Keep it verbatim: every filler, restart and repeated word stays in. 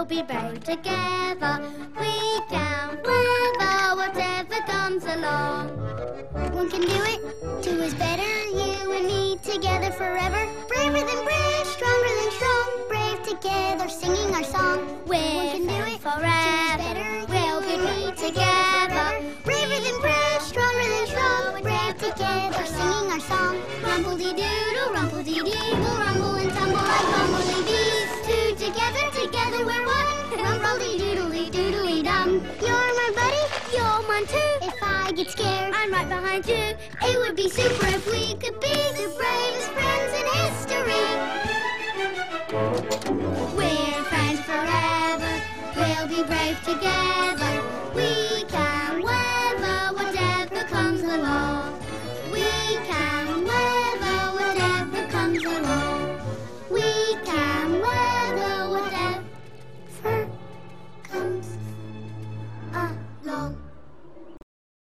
be brave together. We can weather whatever comes along. One can do it, two is better. You and me together forever. Braver than brave, stronger than strong. Brave together, singing our song. One can do it forever. We'll be brave together. Braver than brave, stronger than strong. Brave together, singing our song. Rumble-dee-doodle, rumble-dee-dee, we'll rumble and tumble like bumblebees. Two together, together we're one. Rumble-dee-doodle-dee-doodle-dum. You're my buddy, you're mine too. If I get scared, I'm right behind you. It would be super if we could be the bravest friends in history. We're friends forever. We'll be brave together. We can